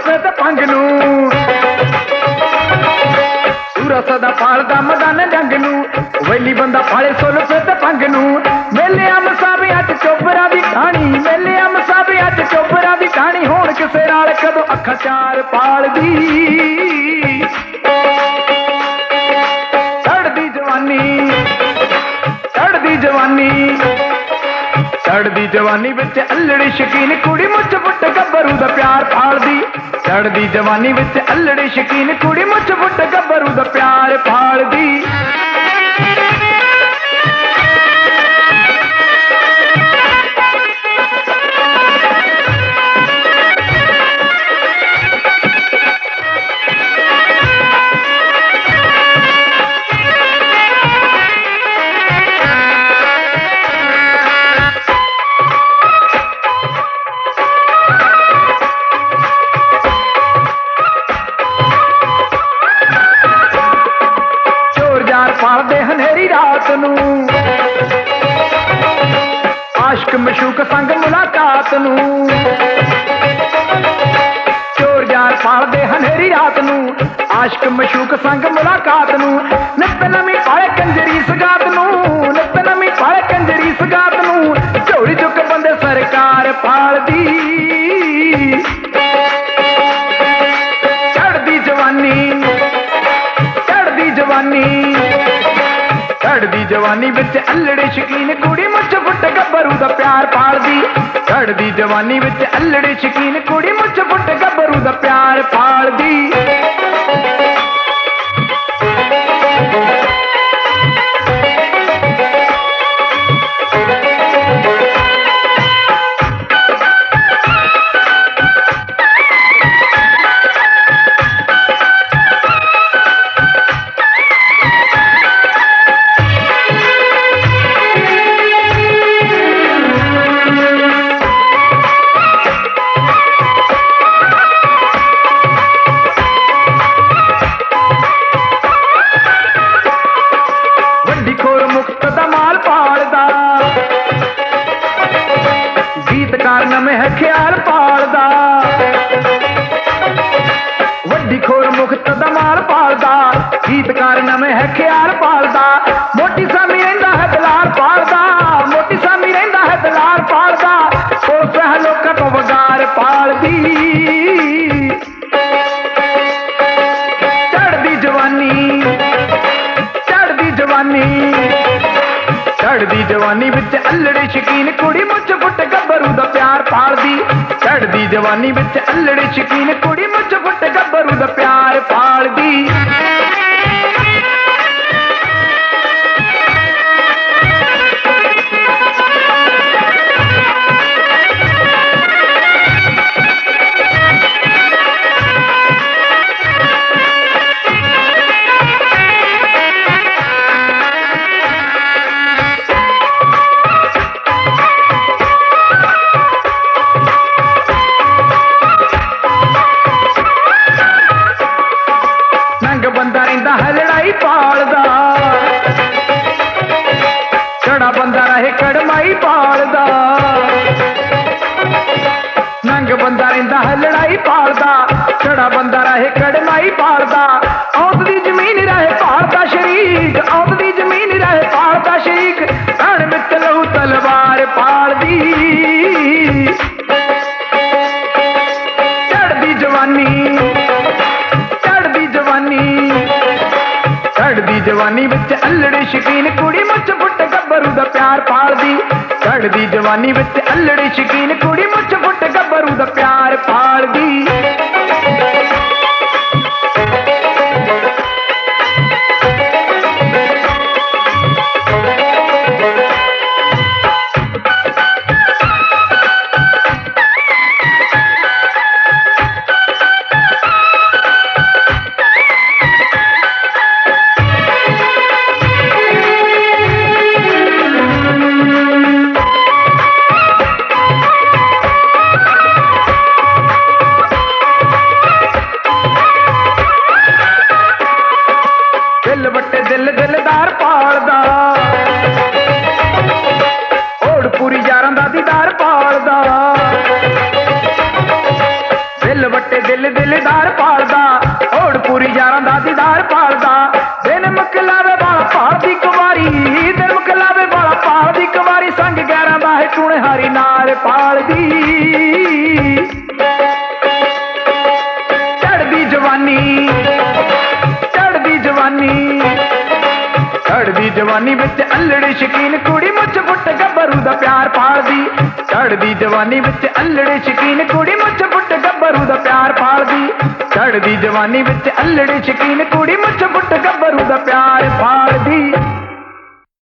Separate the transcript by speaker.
Speaker 1: जुल्फे ते भंग नूं सूरा सदा पालदा मैदान जंग नूं वैली बंदा पाले जुल्फे ते भंग नूं मेले मसाबियां च चोबरा दी कहानी मेले मसाबियां च चोबरा दी कहानी होण किसे नाल कदों अखां चार पालदी चढ़दी जवानी चढ़दी जवानी विच अल्लड़ी शकीन कुड़ी मुच फुट गब्बरू दा प्यार पालदी चढ़दी जवानी विच अल्लड़ी शकीन कुड़ी मुच फुट गब्बरू दा प्यार पालदी पालदे हनेरी रात नूं आशिक मशूक संग मुलाकात नूं चोर यार पालदे हनेरी रात नूं आशिक मशूक संग मुलाकात नूं नित नवीं पाले कंजरी सगात नूं नित नवीं पाले कंजरी सगात नूं झोली चुक बंदे सरकार पालदी चढ़दी जवानी विच अल्लड़ी शकीन कुड़ी मुच फुट गब्बरू दा प्यार पालदी चढ़दी जवानी विच अल्लड़ी शकीन कुड़ी मुच फुट गब्बरू दा प्यार पालदी गीतकार नमें है ख्याल पालदा वड्डी खोर मुख्त दमाल पालदा गीतकार नमें है ख्याल पालदा मोटी सामी रहिंदा है दलाल पालदा मोटी सामी रहिंदा है दलाल पालदा कोल सह लोकां तो वगार पालदी चढ़दी जवानी विच अल्लड़ी शकीन कुड़ी मुच फुट गब्बरू दा प्यार पालदी चढ़दी जवानी विच अल्लड़ी शकीन कुड़ी मुच फुट गब्बरू दा प्यार पालदी बंदा रहिंदा है लड़ाई पालदा छड़ा बंदा रहे कड़माई पालदा नंग बंदा रहिंदा है लड़ाई पालदा छड़ा बंदा रहे कड़माई पालदा औत दी जमीन रहे पालदा शरीक औत दी जमीन रहे पालदा शरीक कण विच लहू तलवार पालदी चढ़दी जवानी विच अल्लड़ी शकीन कुड़ी मुच फुट गब्बरू दा प्यार पालदी चढ़दी जवानी विच अल्लड़ी शकीन कुड़ी मुच फुट गब्बरू दा प्यार पालदी ਦਿਲਦਾਰ ਪਾਲਦਾ, ਓੜ ਪੂਰੀ ਯਾਰਾਂ ਦਾ ਦੀਦਾਰ ਪਾਲਦਾ। ਦਿਨ ਮੁਕਲਾਵੇ ਵਾਲਾ ਭਾਲਦੀ ਕੁਵਾਰੀ, ਦਿਨ ਮੁਕਲਾਵੇ ਵਾਲਾ ਭਾਲਦੀ ਕੁਵਾਰੀ, ਸੰਗ ਗੈਰਾਂ ਦਾ ਹੈ ਟੂਣੇ ਹਾਰੀ ਨਾਲ ਪਾਲਦੀ। ਚੜਦੀ ਜਵਾਨੀ, ਚੜਦੀ ਜਵਾਨੀ, ਚੜਦੀ ਜਵਾਨੀ ਵਿੱਚ ਅਲੜੀ ਸ਼ਕੀਨ ਕੁੜੀ, ਮੁੱਛ ਫੁੱਟ ਗੱਭਰੂ ਦਾ ਪਿਆਰ ਪਾਲਦੀ। ਚੜਦੀ ਜਵਾਨੀ ਵਿੱਚ ਅਲੜੀ ਸ਼ਕੀਨ ਕੁੜੀ, ਮੁੱਛ ਫੁੱਟ ਗੱਭਰੂ ਦਾ ਪਿਆਰ ਪਾਲਦੀ। ਚੜਦੀ ਜਵਾਨੀ ਵਿੱਚ ਅਲੜੀ ਸ਼ਕੀਨ ਕੁੜੀ, ਮੁੱਛ ਫੁੱਟ ਗੱਭਰੂ ਦਾ ਪਿਆਰ ਪਾਲਦੀ।